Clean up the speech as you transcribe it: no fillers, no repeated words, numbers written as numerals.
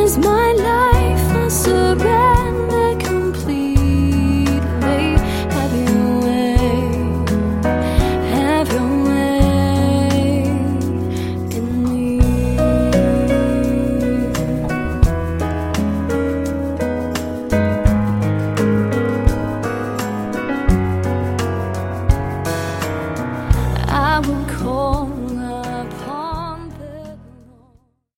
my life, I surrender completely. Have your way, have your way in me. I will call